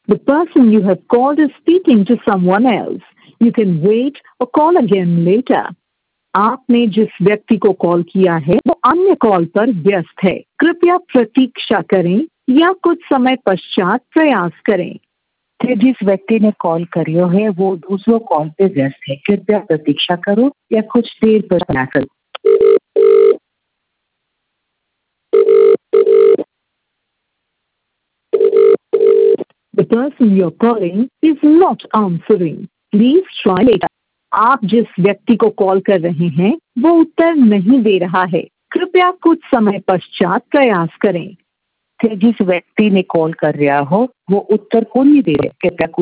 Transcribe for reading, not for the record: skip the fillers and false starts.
The person you have called is speaking to someone else. You can wait or call again later. आपने जिस व्यक्ति को call किया है वो अन्य कॉल पर व्यस्त है। कृपया प्रतीक्षा करें या कुछ समय पश्चात प्रयास करें। कि जिस व्यक्ति ने कॉल करियो है वो दूसरो कॉल पे व्यस्त है। कृपया प्रतीक्षा करो या कुछ देर प्रयास करो। The person you're calling is not answering. Please try later. आप जिस व्यक्ति को कॉल कर रहे हैं वो उत्तर नहीं दे रहा है। कृपया कुछ समय पश्चात प्रयास करें। कि जिस व्यक्ति ने कॉल कर रहा हो वो उत्तर को नहीं दे रहे। कृपया